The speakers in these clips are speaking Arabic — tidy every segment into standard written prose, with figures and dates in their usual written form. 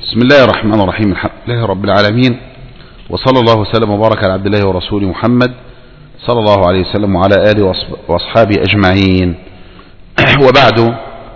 بسم الله الرحمن الرحيم. الحمد لله رب العالمين، وصلى الله وسلم وبارك على عبد الله ورسوله محمد صلى الله عليه وسلم وعلى آله وأصحابه أجمعين. وبعد،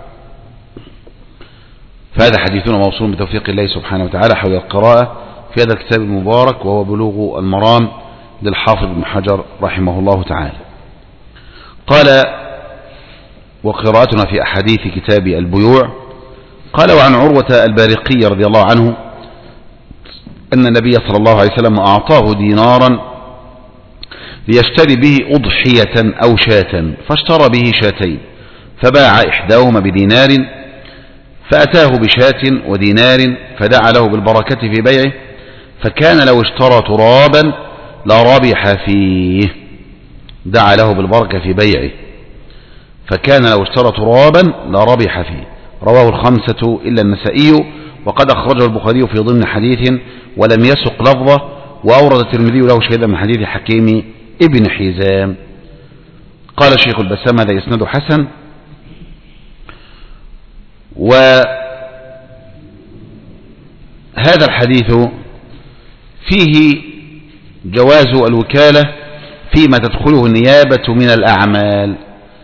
فهذا حديثنا موصول بتوفيق الله سبحانه وتعالى حول القراءة في هذا الكتاب المبارك، وهو بلوغ المرام للحافظ ابن حجر رحمه الله تعالى. قال: وقراءتنا في أحاديث كتاب البيوع. قال: وعن عروة البارقي رضي الله عنه أن النبي صلى الله عليه وسلم أعطاه دينارا ليشتري به أضحية أو شاة، فاشترى به شاتين، فباع إحداهما بدينار، فأتاه بشاة ودينار، فدعا له بالبركة في بيعه، فكان لو اشترى ترابا لربح فيه. دعا له بالبركة في بيعه، فكان لو اشترى ترابا لربح فيه. رواه الخمسة إلا النسائي، وقد أخرجه البخاري في ضمن حديث ولم يسق لفظه، وأورد الترمذي له شهيدا من حديث حكيم ابن حزام. قال الشيخ البسام: هذا إسناد حسن. وهذا الحديث فيه جواز الوكالة فيما تدخله النيابة من الأعمال،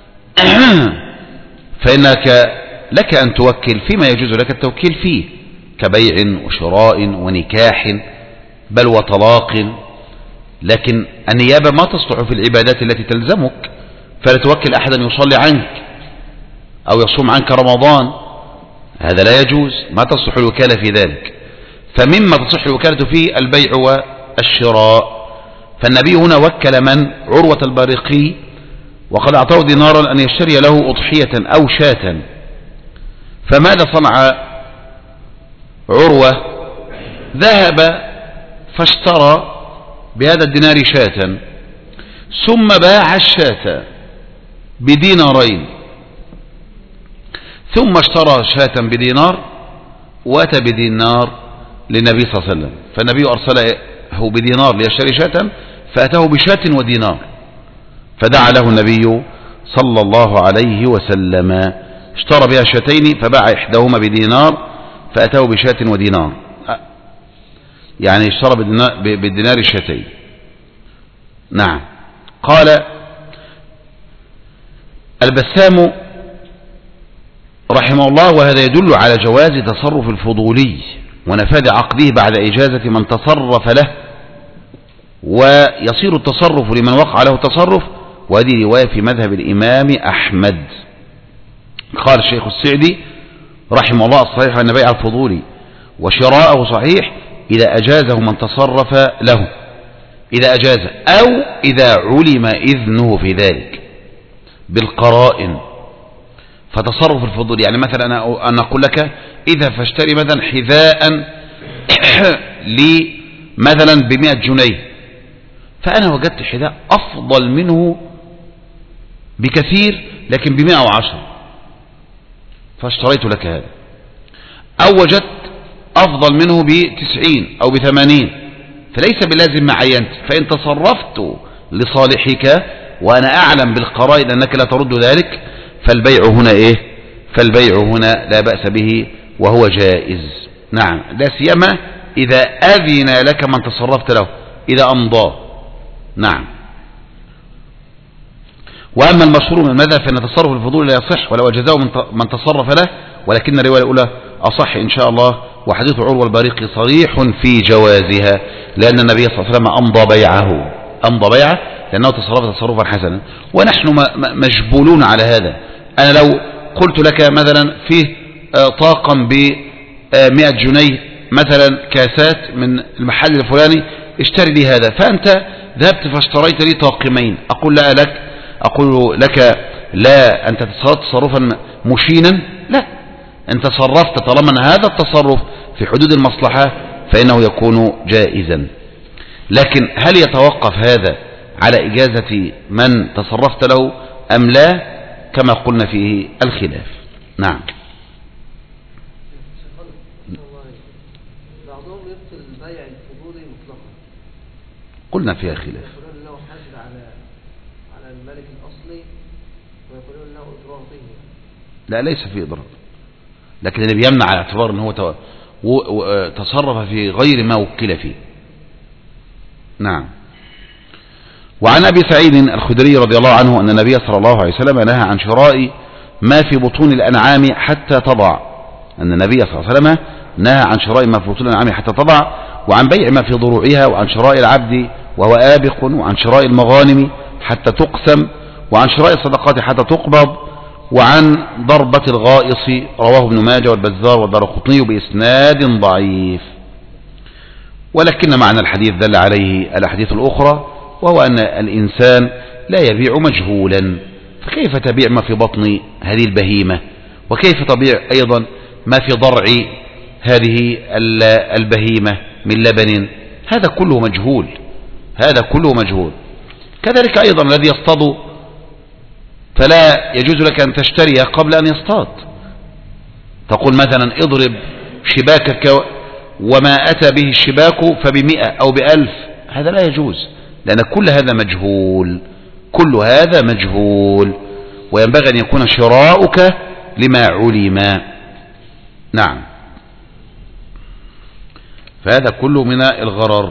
فإنك لك أن توكل فيما يجوز لك التوكيل فيه، كبيع وشراء ونكاح بل وطلاق. لكن النيابة ما تصلح في العبادات التي تلزمك، فلا توكل أحدا يصلي عنك أو يصوم عنك رمضان، هذا لا يجوز، ما تصلح الوكالة في ذلك. فمما تصح الوكالة فيه البيع والشراء. فالنبي هنا وكل من؟ عروة البارقي، وقد أعطاه دينارا أن يشتري له أضحية أو شاة. فماذا صنع عروة؟ ذهب فاشترى بهذا الدينار شاة، ثم باع الشاة بدينارين، ثم اشترى شاة بدينار وأتى بدينار للنبي صلى الله عليه وسلم، فالنبي أرسله بدينار ليشتري شاة، فأتاه بشاة ودينار، فدعا له النبي صلى الله عليه وسلم. اشترى بها شاتين، فباع إحداهما بدينار، فأتاه بشاة ودينار، يعني اشترى بالدينار شاتين. نعم. قال البسام رحمه الله: وهذا يدل على جواز تصرف الفضولي ونفاذ عقده بعد إجازة من تصرف له، ويصير التصرف لمن وقع له تصرف، وهذه رواية في مذهب الإمام أحمد. قال الشيخ السعدي رحمه الله: الصحيح أن بيع الفضول وشراءه صحيح إذا أجازه من تصرف له، إذا أجاز أو إذا علم إذنه في ذلك بالقرائن. فتصرف الفضول يعني مثلا أنا أقول لك إذا فاشتري مثلا حذاء لي مثلا ب100 جنيه، فأنا وجدت حذاء أفضل منه بكثير لكن ب110، فاشتريت لك هذا. أو وجدت أفضل منه ب90 أو ب80، فليس بلازم ما عينت، فإن تصرفت لصالحك وأنا أعلم بالقرائن أنك لا ترد ذلك، فالبيع هنا إيه؟ فالبيع هنا لا بأس به وهو جائز. نعم، لا سيما إذا أذن لك من تصرفت له، إذا أمضى. نعم. وأما المشهور من المذهب فإن تصرف الفضول لا يصح ولو أجزاه من تصرف له، ولكن الرواية الأولى أصح إن شاء الله. وحديث عروة البارقي صريح في جوازها، لأن النبي صلى الله عليه وسلم أمضى بيعه لأنه تصرف تصرفا حسنا، ونحن مجبولون على هذا. أنا لو قلت لك مثلا فيه طاقم ب100 جنيه مثلا كاسات من المحل الفلاني، اشتري لي هذا، فأنت ذهبت فاشتريت لي طاقمين، أقول لك لا، أنت تصرفت تصرفا مشينا؟ لا، أنت تصرفت طالما أن هذا التصرف في حدود المصلحة فإنه يكون جائزا. لكن هل يتوقف هذا على إجازة من تصرفت له أم لا؟ كما قلنا فيه الخلاف. نعم. بعضهم يبطل بيع الفضولي مطلقا، قلنا فيها خلاف. يقولون انه حاسب على الملك الاصلي، ويقولون انه اضرار به. لا، ليس في اضرار، لكن اللي بيمنع على اعتبار ان هو وتصرف في غير ما وكل فيه. نعم. وعن أبي سعيد الخدري رضي الله عنه أن النبي صلى الله عليه وسلم نهى عن شراء ما في بطون الأنعام حتى تضع. أن النبي صلى الله عليه وسلم نهى عن شراء ما في بطون الأنعام حتى تضع، وعن بيع ما في ضروعها، وعن شراء العبد وهو آبق، وعن شراء المغانم حتى تقسم، وعن شراء الصدقات حتى تقبض، وعن ضربة الغائص. رواه ابن ماجه والبزار والدارقطني بإسناد ضعيف. ولكن معنى الحديث دل عليه الأحاديث الأخرى، وهو أن الإنسان لا يبيع مجهولا، فكيف تبيع ما في بطن هذه البهيمة؟ وكيف تبيع أيضا ما في ضرع هذه البهيمة من لبن؟ هذا كله مجهول، هذا كله مجهول. كذلك أيضا الذي يصطاد، فلا يجوز لك أن تشتريه قبل أن يصطاد. تقول مثلا اضرب شباكك وما أتى به الشباك فب100 أو ب1000، هذا لا يجوز، لأن كل هذا مجهول، كل هذا مجهول، وينبغي أن يكون شراؤك لما علم. نعم. فهذا كله من الغرر.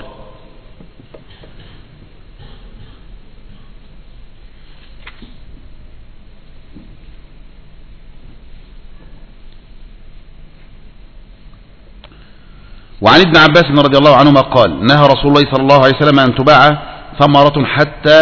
وعن ابن عباس رضي الله عنهما قال: نهى رسول الله صلى الله عليه وسلم أن تباع ثمرة حتى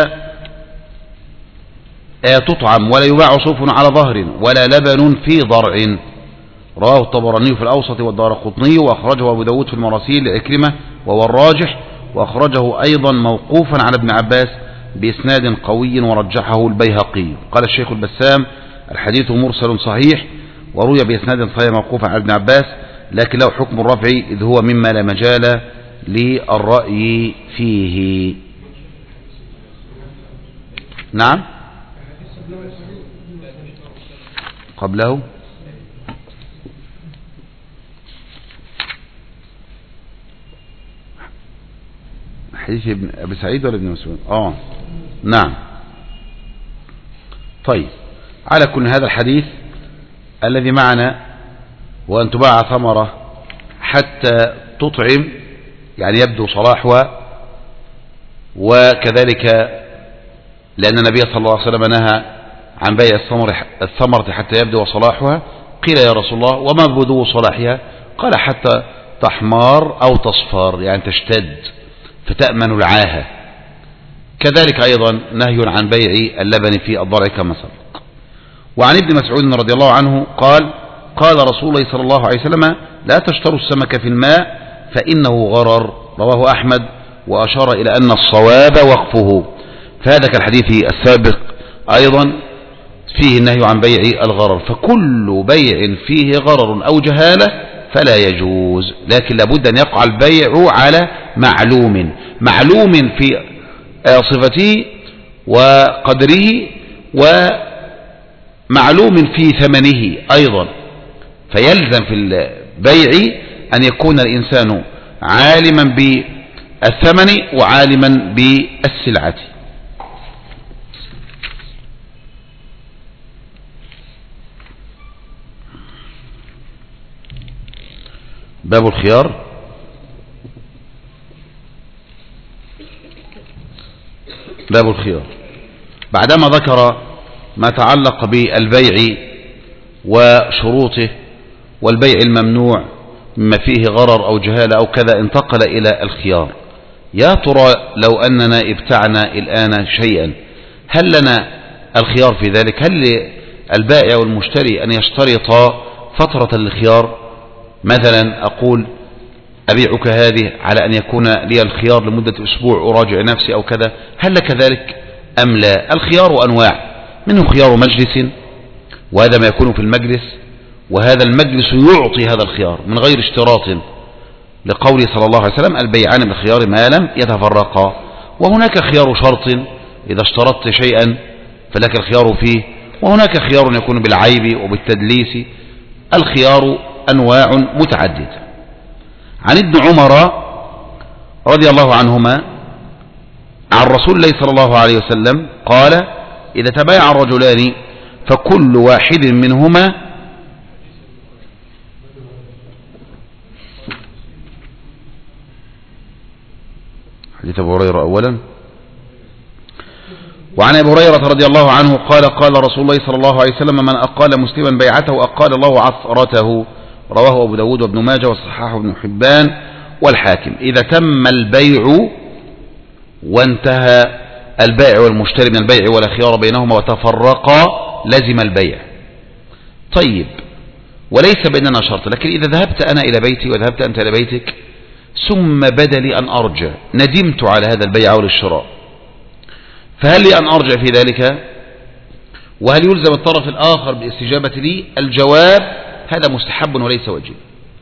تطعم، ولا يباع صوف على ظهر، ولا لبن في ضرع. رواه الطبراني في الأوسط والدارقطني، وأخرجه أبو داود في المراسيل لعكرمة وهو الراجح، وأخرجه أيضا موقوفا على ابن عباس بإسناد قوي ورجحه البيهقي. قال الشيخ البسام: الحديث مرسل صحيح، وروي بإسناد صحيح موقوفا على ابن عباس، لكن له حكم الرفع إذ هو مما لا مجال للرأي فيه. نعم. قبله حديث ابن أبي سعيد ولا ابن مسعود؟ نعم. طيب، على كل هذا الحديث الذي معنا، وأن تباع ثمرة حتى تطعم، يعني يبدو صلاحها، وكذلك لأن النبي صلى الله عليه وسلم نهى عن بيع الثمرة حتى يبدو صلاحها. قيل: يا رسول الله، وما بدو صلاحها؟ قال: حتى تحمار أو تصفر، يعني تشتد فتأمن العاهة. كذلك أيضا نهي عن بيع اللبن في الضرع كما سبق. وعن ابن مسعود رضي الله عنه قال: قال رسول الله صلى الله عليه وسلم: لا تشتروا السمك في الماء فإنه غرر. رواه أحمد، وأشار إلى أن الصواب وقفه. فهذا كالحديث السابق أيضا فيه النهي عن بيع الغرر، فكل بيع فيه غرر أو جهالة فلا يجوز، لكن لابد أن يقع البيع على معلوم في صفته وقدره، ومعلوم في ثمنه أيضا. فيلزم في البيع أن يكون الإنسان عالما بالثمن وعالما بالسلعة. باب الخيار. باب الخيار بعدما ذكر ما تعلق بالبيع وشروطه والبيع الممنوع مما فيه غرر أو جهالة أو كذا، انتقل إلى الخيار. يا ترى لو أننا ابتعنا الآن شيئا، هل لنا الخيار في ذلك؟ هل للبائع والمشتري أن يشترط فترة الخيار؟ مثلا أقول: أبيعك هذه على أن يكون لي الخيار لمدة أسبوع أراجع نفسي أو كذا، هل لك ذلك أم لا؟ الخيار أنواع، منه خيار مجلس، وهذا ما يكون في المجلس، وهذا المجلس يعطي هذا الخيار من غير اشتراط، لقوله صلى الله عليه وسلم: البيعان بالخيار ما لم يتفرقا. وهناك خيار شرط، إذا اشترطت شيئا فلك الخيار فيه، وهناك خيار يكون بالعيب وبالتدليس. الخيار أنواع متعددة. عن ابن عمر رضي الله عنهما عن رسول الله صلى الله عليه وسلم قال: إذا تبايع الرجلان فكل واحد منهما حديث أبو هريرة أولا. وعن أبي هريرة رضي الله عنه قال قال رسول الله صلى الله عليه وسلم من أقال مسلما بيعته أقال الله عثرته، رواه أبو داود وابن ماجه وصححه ابن حبان والحاكم. إذا تم البيع وانتهى البائع والمشتري من البيع ولا خيار بينهما وتفرقا لزم البيع. طيب، وليس بيننا شرط، لكن إذا ذهبت أنا إلى بيتي وذهبت أنت إلى بيتك ثم بدا لي أن أرجع، ندمت على هذا البيع أو الشراء، فهل لي أن أرجع في ذلك؟ وهل يلزم الطرف الآخر بالاستجابة لي؟ الجواب هذا مستحب وليس واجب.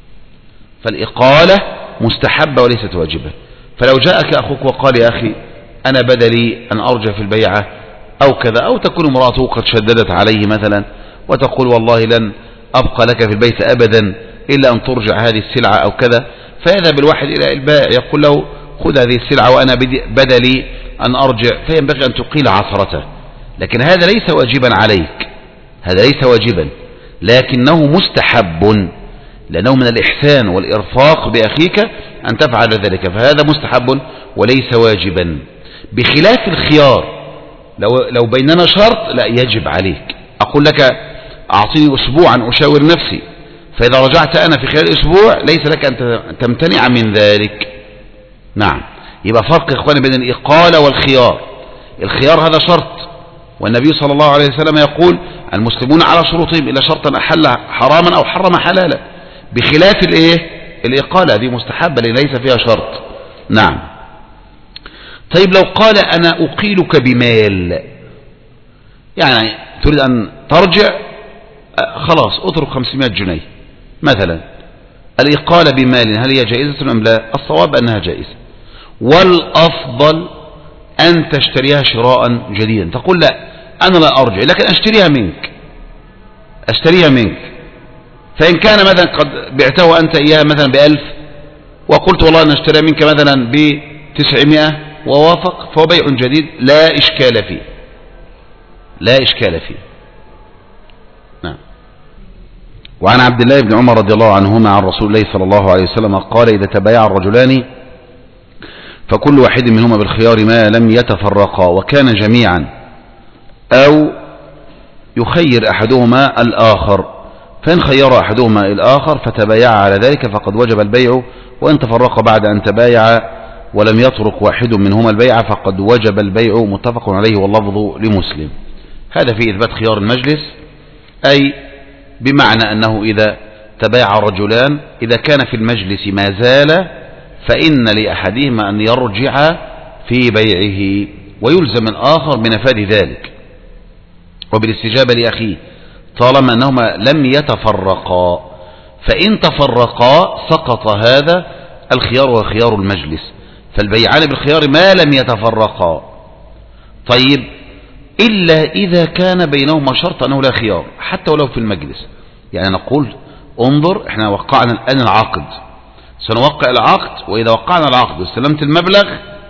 فالإقالة مستحبة وليست واجبة. فلو جاءك أخوك وقال يا أخي أنا بدا لي أن أرجع في البيعة أو كذا، أو تكون امرأته قد شددت عليه مثلا وتقول والله لن أبقى لك في البيت أبدا إلا أن ترجع هذه السلعة أو كذا، فيذهب الواحد إلى البائع يقول له خذ هذه السلعة وأنا بدا لي أن أرجع، فينبغي أن تقيل عثرته. لكن هذا ليس واجبا عليك، هذا ليس واجبا، لكنه مستحب، لأنه من الإحسان والإرفاق بأخيك أن تفعل ذلك، فهذا مستحب وليس واجبا. بخلاف الخيار، لو بيننا شرط لا يجب عليك، أقول لك أعطيني أسبوعا أشاور نفسي، فإذا رجعت أنا في خلال أسبوع ليس لك أن تمتنع من ذلك. نعم، يبقى فرق يا إخواني بين الإقالة والخيار. الخيار هذا شرط، والنبي صلى الله عليه وسلم يقول المسلمون على شروطهم إلا شرطا أحل حراما أو حرم حلالا، بخلاف الإقالة دي مستحبة ليس فيها شرط. نعم. طيب، لو قال أنا أقيلك بمال، يعني تريد أن ترجع خلاص اترك 500 جنيه مثلا، الإقالة بمال هل هي جائزة أم لا؟ الصواب أنها جائزة، والأفضل أن تشتريها شراء جديدا. تقول لا أنا لا أرجع لكن أشتريها منك، فإن كان مثلا قد بعته أنت إياها مثلا ب1000 وقلت والله أنا أشتريها منك مثلا ب900 ووافق، فهو بيع جديد لا إشكال فيه، لا إشكال فيه. نعم. وعن عبد الله بن عمر رضي الله عنهما عن رسول الله صلى الله عليه وسلم قال إذا تبايع الرجلان فكل واحد منهما بالخيار ما لم يتفرقا وكان جميعا، أو يخير أحدهما الآخر، فإن خير أحدهما الآخر فتبايع على ذلك فقد وجب البيع، وإن تفرق بعد أن تبايع ولم يترك واحد منهما البيع فقد وجب البيع، متفق عليه واللفظ لمسلم. هذا في إثبات خيار المجلس، أي بمعنى أنه إذا تبايع الرجلان إذا كان في المجلس ما زال فإن لأحدهما أن يرجع في بيعه ويلزم الآخر بنفاذ ذلك وبالاستجابة لأخيه طالما أنهما لم يتفرقا، فإن تفرقا سقط هذا الخيار وخيار المجلس، فالبيعان بالخيار ما لم يتفرقا. طيب، إلا إذا كان بينهما شرط أنه لا خيار حتى ولو في المجلس، يعني نقول انظر احنا وقعنا الآن العقد، سنوقع العقد، وإذا وقعنا العقد واستلمت المبلغ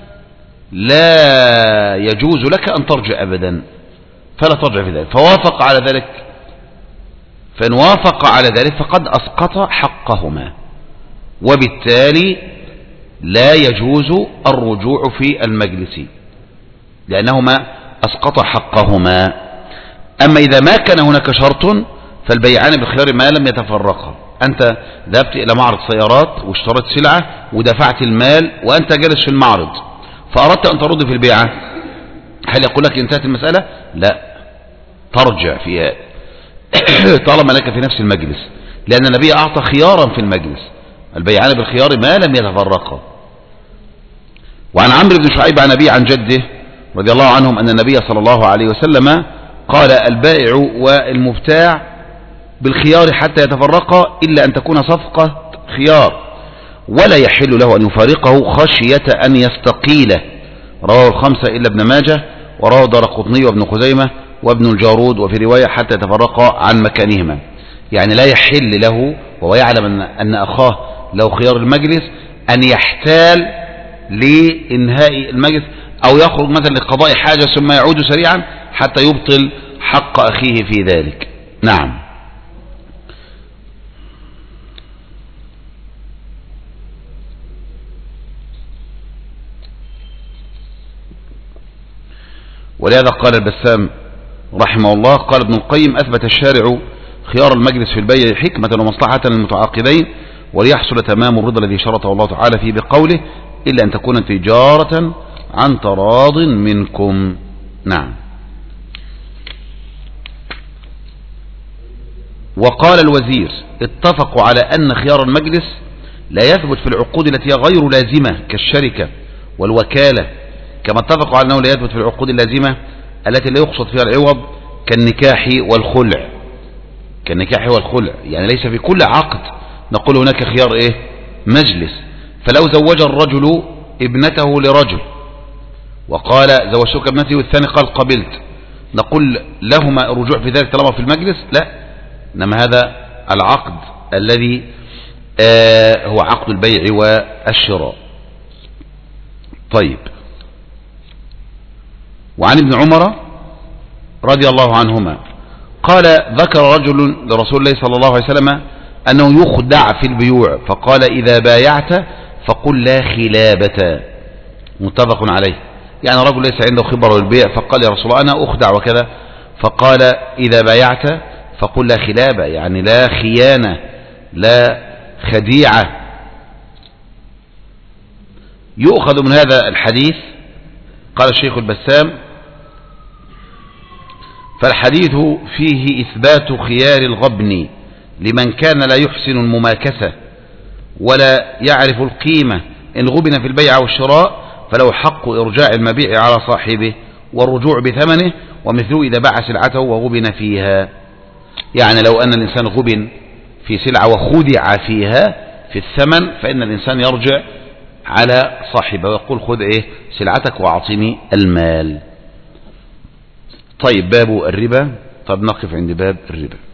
لا يجوز لك أن ترجع أبدا، فلا ترجع في ذلك، فوافق على ذلك، فإن وافق على ذلك فقد أسقط حقهما، وبالتالي لا يجوز الرجوع في المجلس لأنهما أسقط حقهما. أما إذا ما كان هناك شرط فالبيعان بالخيار ما لم يتفرقا. أنت ذهبت إلى معرض سيارات واشتريت سلعة ودفعت المال وأنت جالس في المعرض فأردت أن ترد في البيعة، هل يقول لك انتهت المسألة؟ لا، ترجع فيها طالما لك في نفس المجلس، لأن النبي أعطى خيارا في المجلس، البيعان بالخيار ما لم يتفرقا. وعن عمرو بن شعيب عن أبيه عن جده رضي الله عنهم أن النبي صلى الله عليه وسلم قال البائع والمبتاع بالخيار حتى يتفرقا إلا أن تكون صفقة خيار، ولا يحل له أن يفارقه خشية أن يستقيله، رواه الخمسة إلا ابن ماجه، ورواه دارقطني وابن خزيمة وابن الجارود، وفي رواية حتى يتفرقا عن مكانهما. يعني لا يحل له وهو يعلم أن أخاه له خيار المجلس أن يحتال لإنهاء المجلس أو يخرج مثلا لقضاء حاجة ثم يعود سريعا حتى يبطل حق أخيه في ذلك. نعم. ولهذا قال البسام رحمه الله، قال ابن القيم: أثبت الشارع خيار المجلس في البيع حكمة ومصلحة للمتعاقدين وليحصل تمام الرضا الذي شرطه الله تعالى فيه بقوله: إلا أن تكون تجارة عن تراض منكم. نعم. وقال الوزير: اتفقوا على أن خيار المجلس لا يثبت في العقود التي هي غير لازمة كالشركة والوكالة، كما اتفقوا على أنه لا يثبت في العقود اللازمة التي لا يقصد فيها العوض كالنكاح والخلع. كالنكاح والخلع يعني ليس في كل عقد نقول هناك خيار إيه؟ مجلس. فلو زوج الرجل ابنته لرجل وقال: زوجتك ابنتي، والثاني قال: قبلت، نقول لهما الرجوع في ذلك طالما في المجلس؟ لا، إنما هذا العقد الذي هو عقد البيع والشراء. طيب. وعن ابن عمر رضي الله عنهما قال: ذكر رجل لرسول الله صلى الله عليه وسلم أنه يخدع في البيوع، فقال: إذا بايعت فقل لا خلابة. متفق عليه. يعني رجل ليس عنده خبرة بالبيع فقال: يا رسول الله أنا أخدع وكذا، فقال: إذا بايعت فقل لا خلابة، يعني لا خيانة لا خديعة. يؤخذ من هذا الحديث، قال الشيخ البسام: فالحديث فيه إثبات خيار الغبن لمن كان لا يحسن المماكسة ولا يعرف القيمة، إن غبن في البيع والشراء فله حق إرجاع المبيع على صاحبه والرجوع بثمنه، ومثله إذا باع سلعته وغبن فيها. يعني لو أن الإنسان غبن في سلعة وخدع فيها في الثمن، فإن الإنسان يرجع على صاحبه ويقول: خذ إيه سلعتك وأعطني المال. طيب، باب الربا. طب نقف عند باب الربا.